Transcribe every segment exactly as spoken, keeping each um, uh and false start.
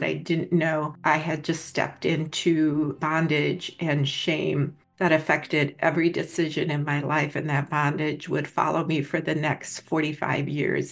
I didn't know I had just stepped into bondage and shame that affected every decision in my life, and that bondage would follow me for the next forty-five years.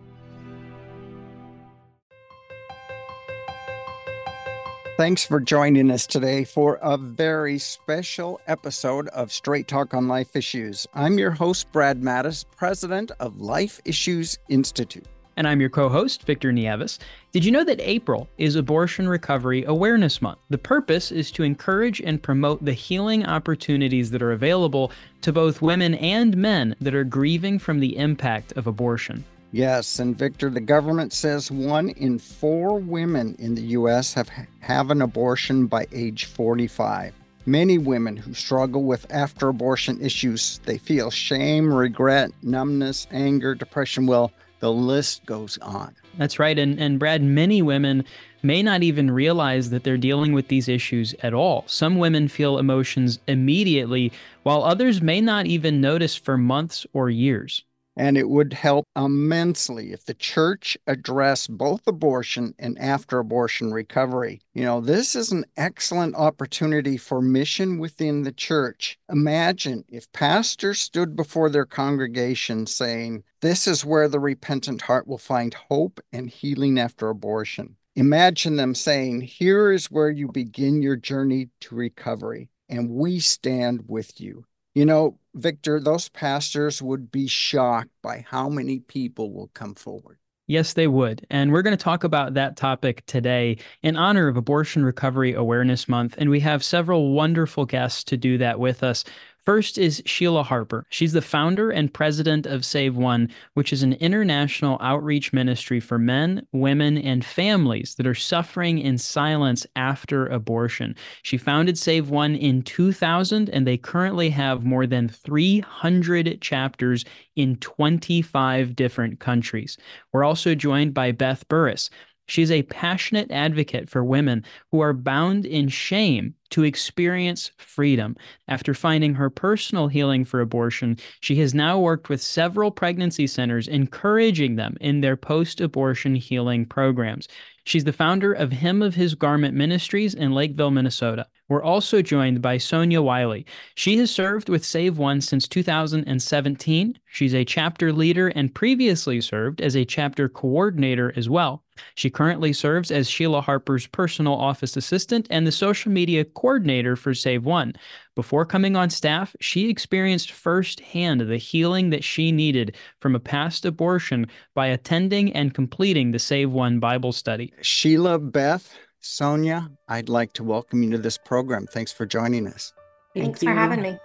Thanks for joining us today for a very special episode of Straight Talk on Life Issues. I'm your host, Brad Mattis, president of Life Issues Institute. And I'm your co-host, Victor Nieves. Did you know that April is Abortion Recovery Awareness Month? The purpose is to encourage and promote the healing opportunities that are available to both women and men that are grieving from the impact of abortion. Yes, and Victor, the government says one in four women in the U S have have an abortion by age forty-five. Many women who struggle with after-abortion issues, they feel shame, regret, numbness, anger, depression. Well, the list goes on. That's right. And, and Brad, many women may not even realize that they're dealing with these issues at all. Some women feel emotions immediately, while others may not even notice for months or years. And it would help immensely if the church addressed both abortion and after-abortion recovery. You know, this is an excellent opportunity for mission within the church. Imagine if pastors stood before their congregation saying, "This is where the repentant heart will find hope and healing after abortion." Imagine them saying, "Here is where you begin your journey to recovery, and we stand with you." You know, Victor, those pastors would be shocked by how many people will come forward. Yes, they would. And we're going to talk about that topic today in honor of Abortion Recovery Awareness Month. And we have several wonderful guests to do that with us. First is Sheila Harper. She's the founder and president of Save One, which is an international outreach ministry for men, women, and families that are suffering in silence after abortion. She founded Save One in two thousand, and they currently have more than three hundred chapters in twenty-five different countries. We're also joined by Beth Burris. She's a passionate advocate for women who are bound in shame to experience freedom. After finding her personal healing for abortion, she has now worked with several pregnancy centers, encouraging them in their post-abortion healing programs. She's the founder of Hem of His Garment Ministries in Lakeville, Minnesota. We're also joined by Sonia Wiley. She has served with Save One since two thousand seventeen. She's a chapter leader and previously served as a chapter coordinator as well. She currently serves as Sheila Harper's personal office assistant and the social media coordinator for Save One. Before coming on staff, she experienced firsthand the healing that she needed from a past abortion by attending and completing the Save One Bible study. Sheila, Beth, Sonia, I'd like to welcome you to this program. Thanks for joining us. Thank Thanks you. for having me.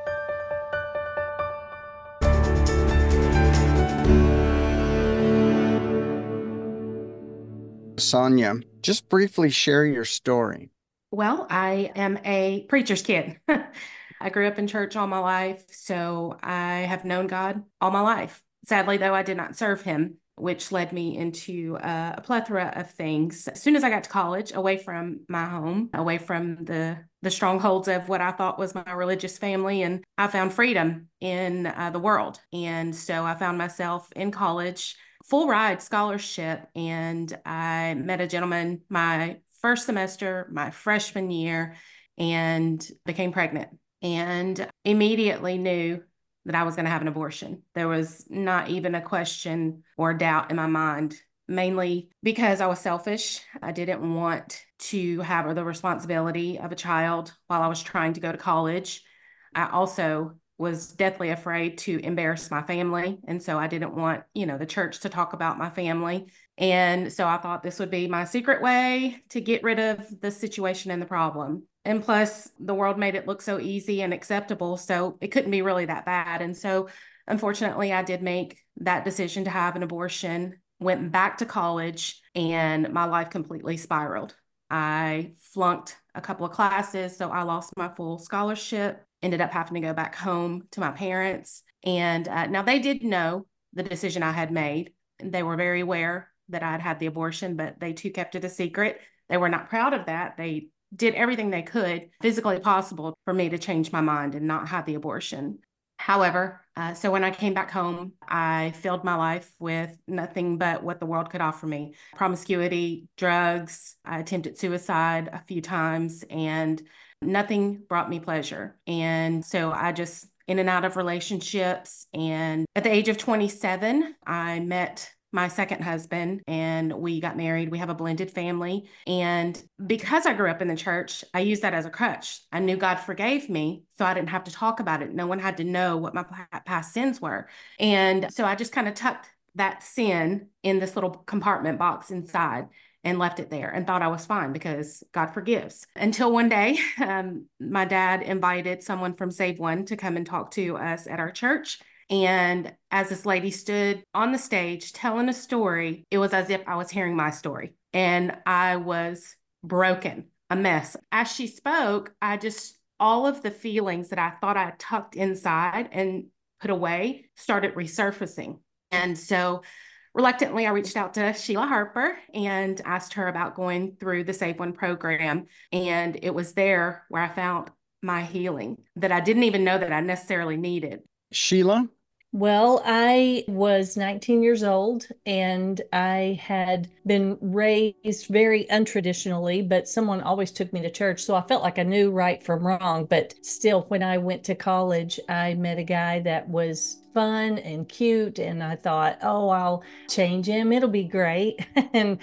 Sonia, just briefly share your story. Well, I am a preacher's kid. I grew up in church all my life, so I have known God all my life. Sadly, though, I did not serve him, which led me into uh, a plethora of things. As soon as I got to college, away from my home, away from the, the strongholds of what I thought was my religious family, and I found freedom in uh, the world. And so I found myself in college, full ride scholarship, and I met a gentleman my first semester, my freshman year, and became pregnant, and immediately knew that I was going to have an abortion. There was not even a question or a doubt in my mind, mainly because I was selfish. I didn't want to have the responsibility of a child while I was trying to go to college. I also was deathly afraid to embarrass my family. And so I didn't want, you know, the church to talk about my family. And so I thought this would be my secret way to get rid of the situation and the problem. And plus, the world made it look so easy and acceptable, so it couldn't be really that bad. And so, unfortunately, I did make that decision to have an abortion, went back to college, and my life completely spiraled. I flunked a couple of classes, so I lost my full scholarship, ended up having to go back home to my parents. And uh, now they did know the decision I had made. They were very aware that I'd had the abortion, but they too kept it a secret. They were not proud of that. They did everything they could physically possible for me to change my mind and not have the abortion. However, uh, so when I came back home, I filled my life with nothing but what the world could offer me: promiscuity, drugs. I attempted suicide a few times, and nothing brought me pleasure. And so I just in and out of relationships. And at the age of twenty-seven, I met my second husband and we got married. We have a blended family. And because I grew up in the church, I used that as a crutch. I knew God forgave me, so I didn't have to talk about it. No one had to know what my past sins were. And so I just kind of tucked that sin in this little compartment box inside and left it there and thought I was fine because God forgives. Until one day, um, my dad invited someone from Save One to come and talk to us at our church. And as this lady stood on the stage telling a story, it was as if I was hearing my story. And I was broken, a mess. As she spoke, I just, all of the feelings that I thought I tucked inside and put away started resurfacing. And so reluctantly, I reached out to Sheila Harper and asked her about going through the Save One program. And it was there where I found my healing that I didn't even know that I necessarily needed. Sheila? Well, I was nineteen years old and I had been raised very untraditionally, but someone always took me to church. So I felt like I knew right from wrong. But still, when I went to college, I met a guy that was fun and cute. And I thought, oh, I'll change him. It'll be great. And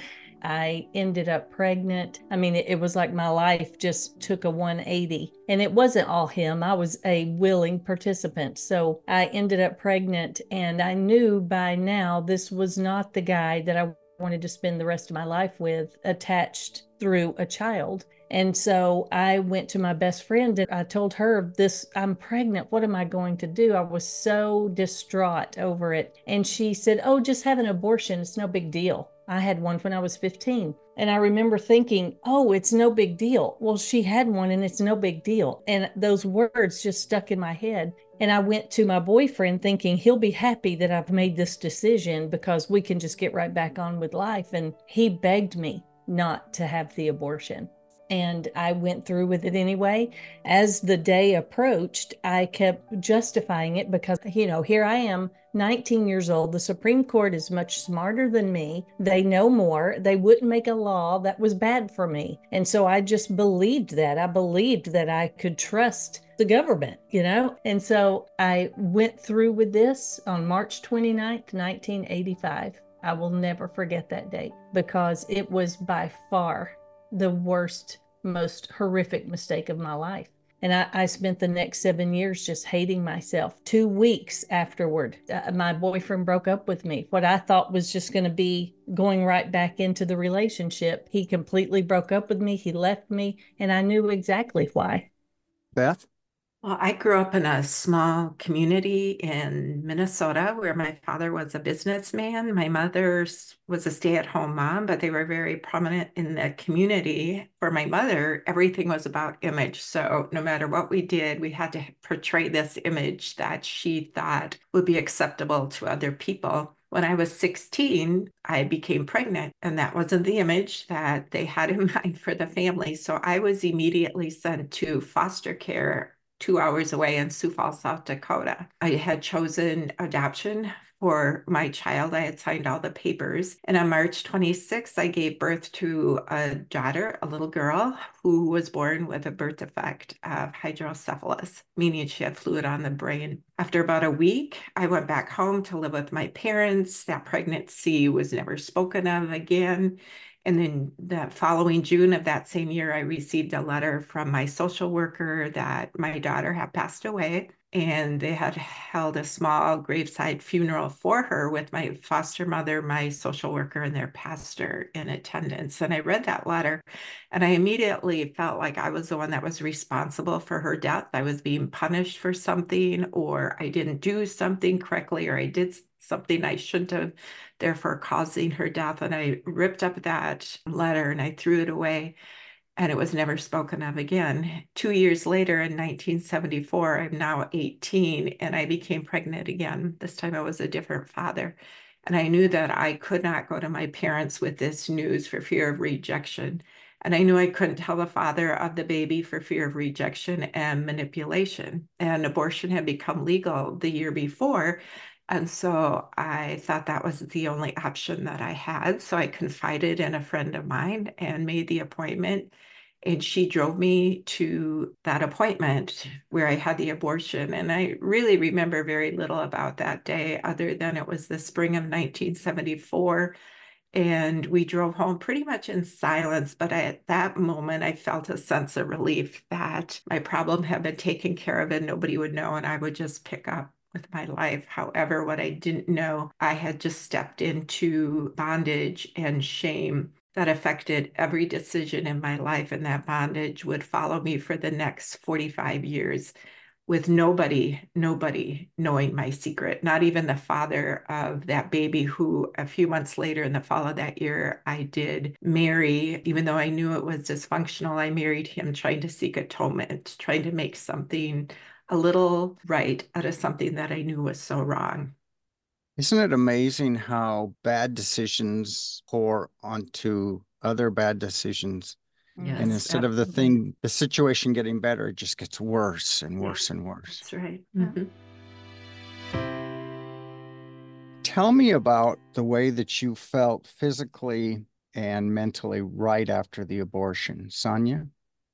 I ended up pregnant. I mean, it, it was like my life just took a one eighty, and it wasn't all him. I was a willing participant. So I ended up pregnant, and I knew by now this was not the guy that I wanted to spend the rest of my life with, attached through a child. And so I went to my best friend and I told her this, I'm pregnant. What am I going to do? I was so distraught over it. And she said, oh, just have an abortion. It's no big deal. I had one when I was fifteen. And I remember thinking, oh, it's no big deal. Well, she had one and it's no big deal. And those words just stuck in my head. And I went to my boyfriend thinking he'll be happy that I've made this decision because we can just get right back on with life. And he begged me not to have the abortion. And I went through with it anyway. As the day approached, I kept justifying it because, you know, here I am, nineteen years old. The Supreme Court is much smarter than me. They know more. They wouldn't make a law that was bad for me. And so I just believed that. I believed that I could trust the government, you know? And so I went through with this on March twenty-ninth, nineteen eighty-five. I will never forget that date because it was by far the worst, most horrific mistake of my life. And I, I spent the next seven years just hating myself. Two weeks afterward, uh, my boyfriend broke up with me. What I thought was just going to be going right back into the relationship, he completely broke up with me. He left me, and I knew exactly why. Beth? Well, I grew up in a small community in Minnesota where my father was a businessman. My mother was a stay-at-home mom, but they were very prominent in the community. For my mother, everything was about image. So no matter what we did, we had to portray this image that she thought would be acceptable to other people. When I was sixteen, I became pregnant, and that wasn't the image that they had in mind for the family. So I was immediately sent to foster care two hours away in Sioux Falls, South Dakota. I had chosen adoption for my child. I had signed all the papers. And on March twenty-sixth, I gave birth to a daughter, a little girl, who was born with a birth defect of hydrocephalus, meaning she had fluid on the brain. After about a week, I went back home to live with my parents. That pregnancy was never spoken of again. And then that following June of that same year, I received a letter from my social worker that my daughter had passed away, and they had held a small graveside funeral for her with my foster mother, my social worker, and their pastor in attendance. And I read that letter, and I immediately felt like I was the one that was responsible for her death. I was being punished for something, or I didn't do something correctly, or I did something I shouldn't have, therefore causing her death. And I ripped up that letter and I threw it away, and it was never spoken of again. Two years later, in nineteen seventy-four, I'm now eighteen, and I became pregnant again. This time I was a different father. And I knew that I could not go to my parents with this news for fear of rejection. And I knew I couldn't tell the father of the baby for fear of rejection and manipulation. And abortion had become legal the year before. And so I thought that was the only option that I had. So I confided in a friend of mine and made the appointment. And she drove me to that appointment where I had the abortion. And I really remember very little about that day, other than it was the spring of nineteen seventy-four. And we drove home pretty much in silence. But I, at that moment, I felt a sense of relief that my problem had been taken care of and nobody would know, and I would just pick up with my life. However, what I didn't know, I had just stepped into bondage and shame that affected every decision in my life, and that bondage would follow me for the next forty-five years with nobody, nobody knowing my secret, not even the father of that baby, who a few months later in the fall of that year, I did marry. Even though I knew it was dysfunctional, I married him trying to seek atonement, trying to make something a little right out of something that I knew was so wrong. Isn't it amazing how bad decisions pour onto other bad decisions? Yes, And instead of the thing, the situation getting better, it just gets worse and worse and worse. That's right. Mm-hmm. Tell me about the way that you felt physically and mentally right after the abortion. Sonia?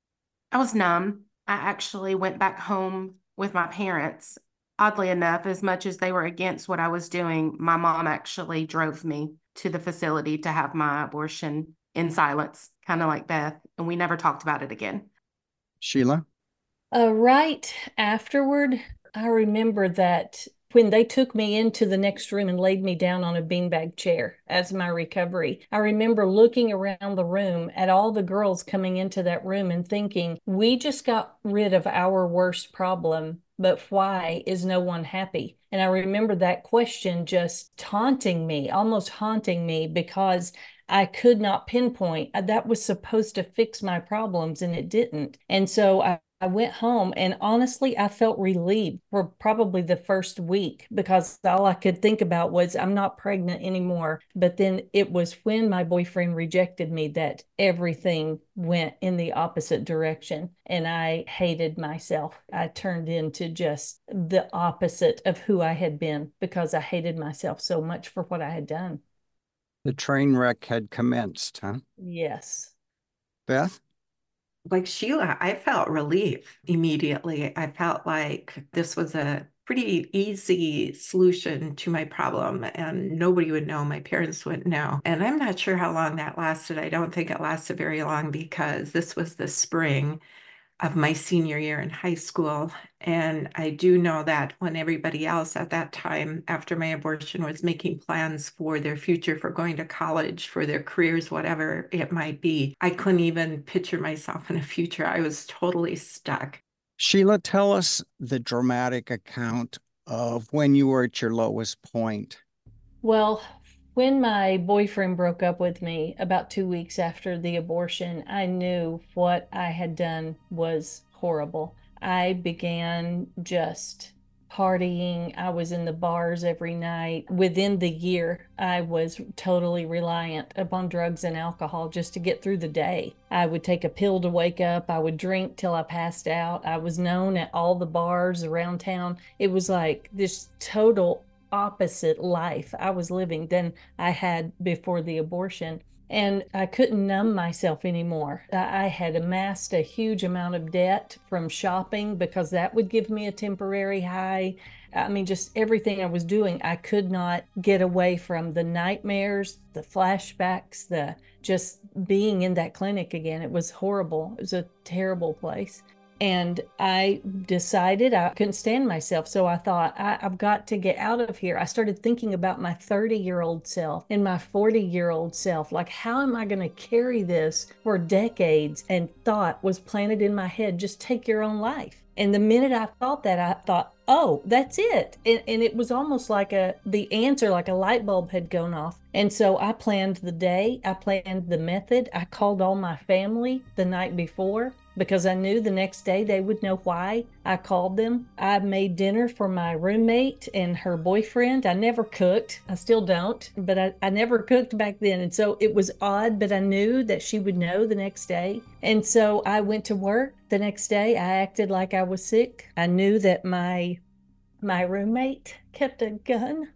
I was numb. I actually went back home with my parents. Oddly enough, as much as they were against what I was doing, my mom actually drove me to the facility to have my abortion in silence, kind of like Beth, and we never talked about it again. Sheila? Uh, right afterward, I remember that when they took me into the next room and laid me down on a beanbag chair as my recovery, I remember looking around the room at all the girls coming into that room and thinking, we just got rid of our worst problem, but why is no one happy? And I remember that question just taunting me, almost haunting me, because I could not pinpoint that was supposed to fix my problems and it didn't. And so I I went home and honestly, I felt relieved for probably the first week, because all I could think about was I'm not pregnant anymore. But then it was when my boyfriend rejected me that everything went in the opposite direction, and I hated myself. I turned into just the opposite of who I had been because I hated myself so much for what I had done. The train wreck had commenced, huh? Yes. Beth? Like Sheila, I felt relief immediately. I felt like this was a pretty easy solution to my problem, and nobody would know. My parents wouldn't know. And I'm not sure how long that lasted. I don't think it lasted very long, because this was the spring of my senior year in high school. And I do know that when everybody else at that time, after my abortion, was making plans for their future, for going to college, for their careers, whatever it might be, I couldn't even picture myself in a future. I was totally stuck. Sheila, tell us the dramatic account of when you were at your lowest point. Well, when my boyfriend broke up with me about two weeks after the abortion, I knew what I had done was horrible. I began just partying. I was in the bars every night. Within the year, I was totally reliant upon drugs and alcohol just to get through the day. I would take a pill to wake up. I would drink till I passed out. I was known at all the bars around town. It was like this total opposite life I was living than I had before the abortion. And I couldn't numb myself anymore. I had amassed a huge amount of debt from shopping, because that would give me a temporary high. I mean, just everything I was doing, I could not get away from the nightmares, the flashbacks, the just being in that clinic again. It was horrible. It was a terrible place. And I decided I couldn't stand myself. So I thought, I, I've got to get out of here. I started thinking about my thirty-year-old self and my forty-year-old self. Like, how am I going to carry this for decades? And thought was planted in my head, just take your own life. And the minute I thought that, I thought, oh, that's it. And, and it was almost like a the answer, like a light bulb had gone off. And so I planned the day. I planned the method. I called all my family the night before. because I knew the next day they would know why I called them. I made dinner for my roommate and her boyfriend. I never cooked. I still don't, but I, I never cooked back then. And so it was odd, but I knew that she would know the next day. And so I went to work the next day. I acted like I was sick. I knew that my my roommate kept a gun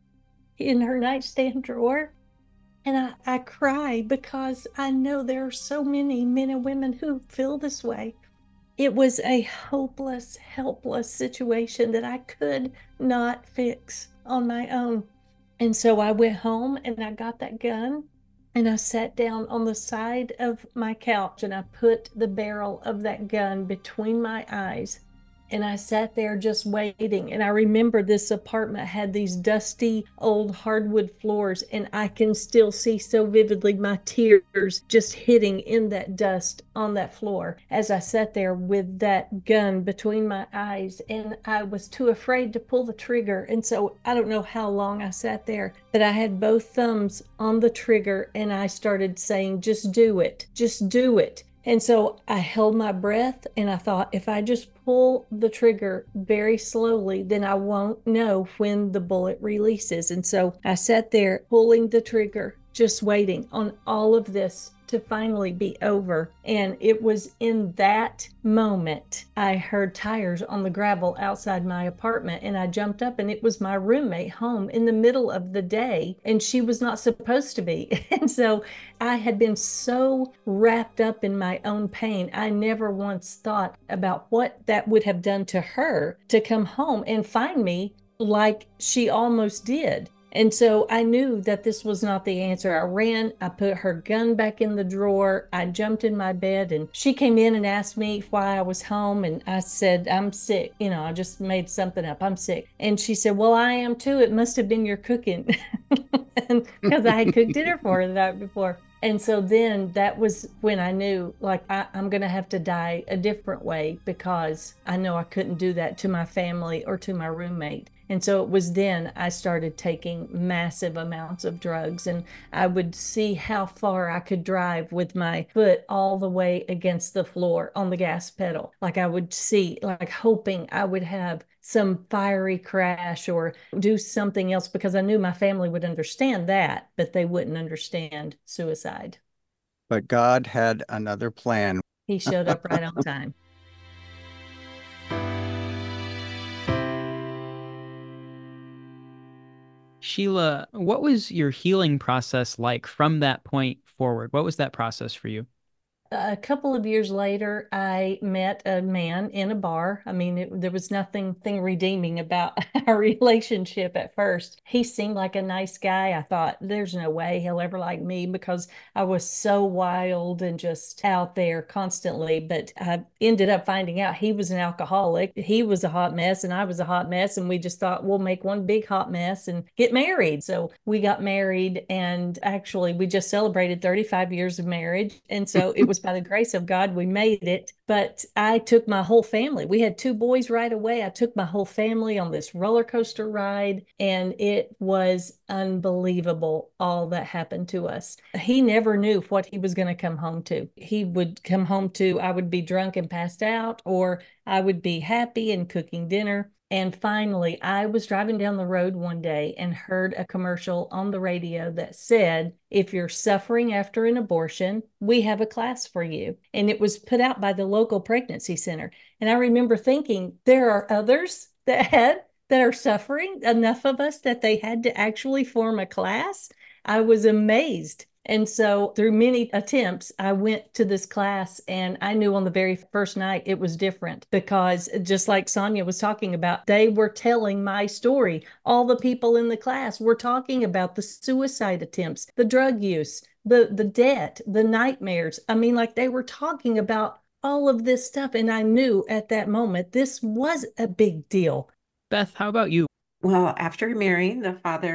in her nightstand drawer. And I, I cry because I know there are so many men and women who feel this way. It was a hopeless, helpless situation that I could not fix on my own. And so I went home and I got that gun and I sat down on the side of my couch and I put the barrel of that gun between my eyes. And I sat there just waiting. And I remember this apartment had these dusty old hardwood floors, and I can still see so vividly my tears just hitting in that dust on that floor as I sat there with that gun between my eyes. And I was too afraid to pull the trigger. And so I don't know how long I sat there, but I had both thumbs on the trigger and I started saying, just do it, just do it. And so I held my breath and I thought, if I just pull the trigger very slowly, then I won't know when the bullet releases. And so I sat there pulling the trigger, just waiting on all of this to finally be over. And it was in that moment I heard tires on the gravel outside my apartment, and I jumped up, and it was my roommate home in the middle of the day, and she was not supposed to be. And so I had been so wrapped up in my own pain, I never once thought about what that would have done to her to come home and find me like she almost did. And so I knew that this was not the answer. I ran, I put her gun back in the drawer, I jumped in my bed, and she came in and asked me why I was home. And I said, I'm sick. You know, I just made something up. I'm sick. And she said, well, I am too. It must have been your cooking. And because I had cooked dinner for her the night before. And so then that was when I knew, like, I, I'm going to have to die a different way, because I know I couldn't do that to my family or to my roommate. And so it was then I started taking massive amounts of drugs, and I would see how far I could drive with my foot all the way against the floor on the gas pedal. Like I would see, like hoping I would have some fiery crash or do something else, because I knew my family would understand that, but they wouldn't understand suicide. But God had another plan. He showed up right on time. Sheila, what was your healing process like from that point forward? What was that process for you? A couple of years later, I met a man in a bar. I mean, it, there was nothing thing redeeming about our relationship at first. He seemed like a nice guy. I thought, there's no way he'll ever like me, because I was so wild and just out there constantly. But I ended up finding out he was an alcoholic. He was a hot mess and I was a hot mess. And we just thought, we'll make one big hot mess and get married. So we got married, and actually we just celebrated thirty-five years of marriage. And so it was by the grace of God, we made it. But I took my whole family. We had two boys right away. I took my whole family on this roller coaster ride, and it was unbelievable all that happened to us. He never knew what he was going to come home to. He would come home to, I would be drunk and passed out, or I would be happy and cooking dinner. And finally, I was driving down the road one day and heard a commercial on the radio that said, if you're suffering after an abortion, we have a class for you. And it was put out by the local pregnancy center. And I remember thinking, there are others that had that are suffering, enough of us that they had to actually form a class. I was amazed. And so through many attempts, I went to this class, and I knew on the very first night it was different, because just like Sonia was talking about, they were telling my story. All the people in the class were talking about the suicide attempts, the drug use, the, the debt, the nightmares. I mean, like they were talking about all of this stuff. And I knew at that moment, this was a big deal. Beth, how about you? Well, after marrying the father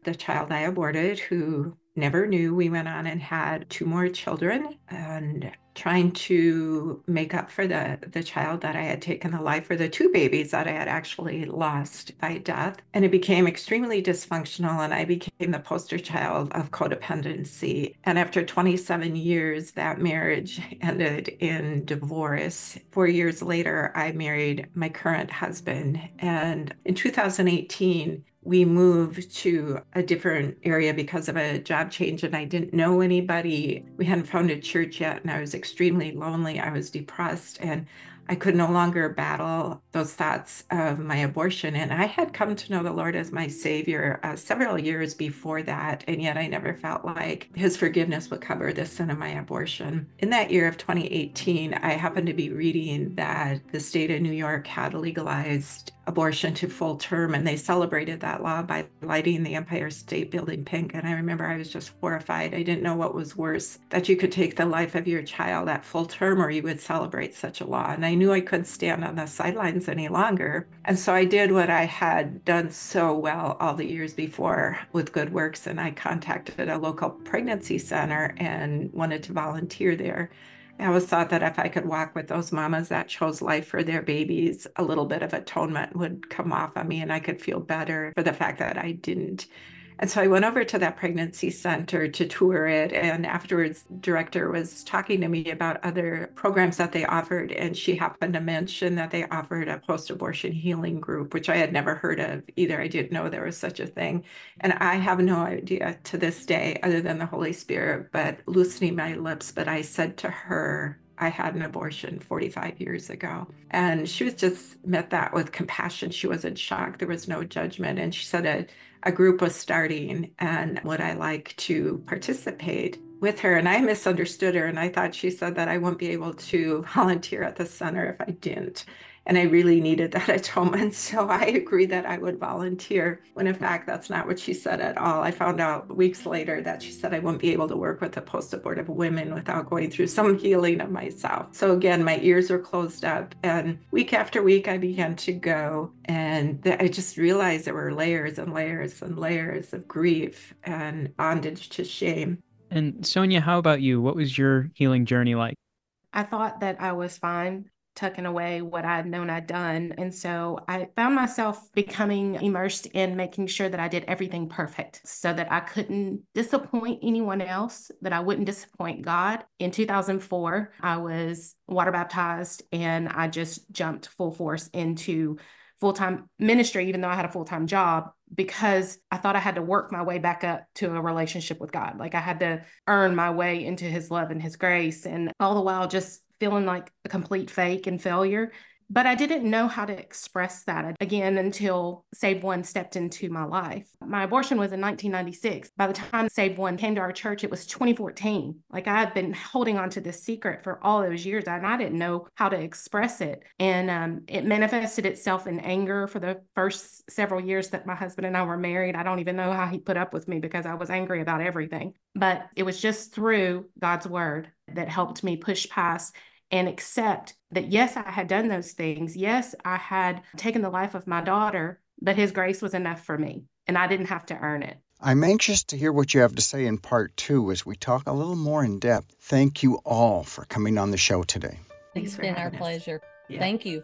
the child I aborted, who never knew. We went on and had two more children, and trying to make up for the, the child that I had taken the life, or the two babies that I had actually lost by death. And it became extremely dysfunctional, and I became the poster child of codependency. And after twenty-seven years, that marriage ended in divorce. Four years later, I married my current husband. And in two thousand eighteen, we moved to a different area because of a job change, and I didn't know anybody. We hadn't found a church yet, and I was extremely lonely. I was depressed, and I could no longer battle those thoughts of my abortion. And I had come to know the Lord as my Savior uh, several years before that, and yet I never felt like His forgiveness would cover the sin of my abortion. In that year of twenty eighteen, I happened to be reading that the state of New York had legalized abortion to full term, and they celebrated that law by lighting the Empire State Building pink. And I remember I was just horrified. I didn't know what was worse, that you could take the life of your child at full term, or you would celebrate such a law. And I knew I couldn't stand on the sidelines any longer. And so I did what I had done so well all the years before with Good Works, and I contacted a local pregnancy center and wanted to volunteer there. I always thought that if I could walk with those mamas that chose life for their babies, a little bit of atonement would come off on me, and I could feel better for the fact that I didn't. And so I went over to that pregnancy center to tour it. And afterwards, the director was talking to me about other programs that they offered. And she happened to mention that they offered a post-abortion healing group, which I had never heard of either. I didn't know there was such a thing. And I have no idea to this day, other than the Holy Spirit, but loosening my lips. But I said to her, I had an abortion forty-five years ago. And she was just met that with compassion. She wasn't shocked. There was no judgment. And she said a, a group was starting, and would I like to participate with her? And I misunderstood her, and I thought she said that I wouldn't be able to volunteer at the center if I didn't. And I really needed that atonement. So I agreed that I would volunteer, when in fact, that's not what she said at all. I found out weeks later that she said I wouldn't be able to work with the post-abortive women without going through some healing of myself. So again, my ears were closed up, and week after week, I began to go, and I just realized there were layers and layers and layers of grief and bondage to shame. And Sonia, how about you? What was your healing journey like? I thought that I was fine tucking away what I had known I'd done. And so I found myself becoming immersed in making sure that I did everything perfect so that I couldn't disappoint anyone else, that I wouldn't disappoint God. In two thousand four, I was water baptized, and I just jumped full force into full-time ministry, even though I had a full-time job, because I thought I had to work my way back up to a relationship with God. Like I had to earn my way into His love and His grace, and all the while just feeling like a complete fake and failure. But I didn't know how to express that again until Save One stepped into my life. My abortion was in nineteen ninety-six. By the time Save One came to our church, it was twenty fourteen. Like I had been holding on to this secret for all those years, and I didn't know how to express it. And um, it manifested itself in anger for the first several years that my husband and I were married. I don't even know how he put up with me, because I was angry about everything. But it was just through God's word that helped me push past and accept that, yes, I had done those things. Yes, I had taken the life of my daughter, but His grace was enough for me, and I didn't have to earn it. I'm anxious to hear what you have to say in part two as we talk a little more in depth. Thank you all for coming on the show today. Thanks It's for been our having us. pleasure. Yeah. Thank you.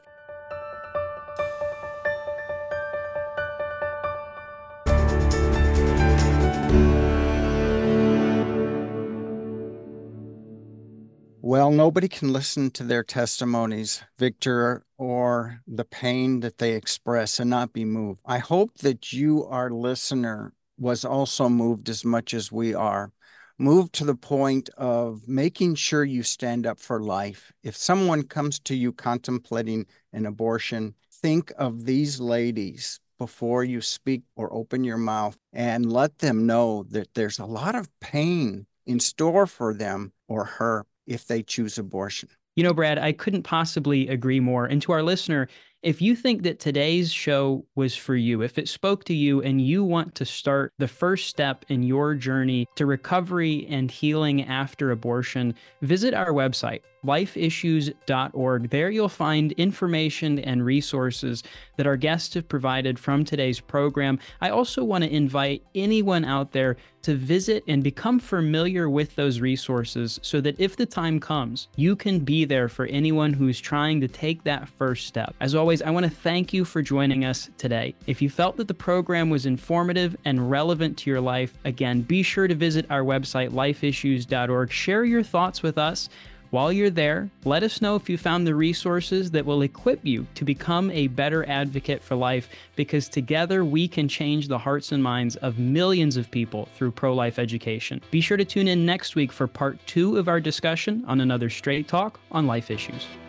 Well, nobody can listen to their testimonies, Victor, or the pain that they express and not be moved. I hope that you, our listener, was also moved as much as we are. Moved to the point of making sure you stand up for life. If someone comes to you contemplating an abortion, think of these ladies before you speak or open your mouth, and let them know that there's a lot of pain in store for them or her if they choose abortion. You know, Brad, I couldn't possibly agree more. And to our listener, if you think that today's show was for you, if it spoke to you and you want to start the first step in your journey to recovery and healing after abortion, visit our website, life issues dot org. There you'll find information and resources that our guests have provided from today's program. I also want to invite anyone out there to visit and become familiar with those resources so that if the time comes, you can be there for anyone who's trying to take that first step. As always, I want to thank you for joining us today. If you felt that the program was informative and relevant to your life, again, be sure to visit our website, life issues dot org. Share your thoughts with us. While you're there, let us know if you found the resources that will equip you to become a better advocate for life, because together we can change the hearts and minds of millions of people through pro-life education. Be sure to tune in next week for part two of our discussion on another Straight Talk on Life Issues.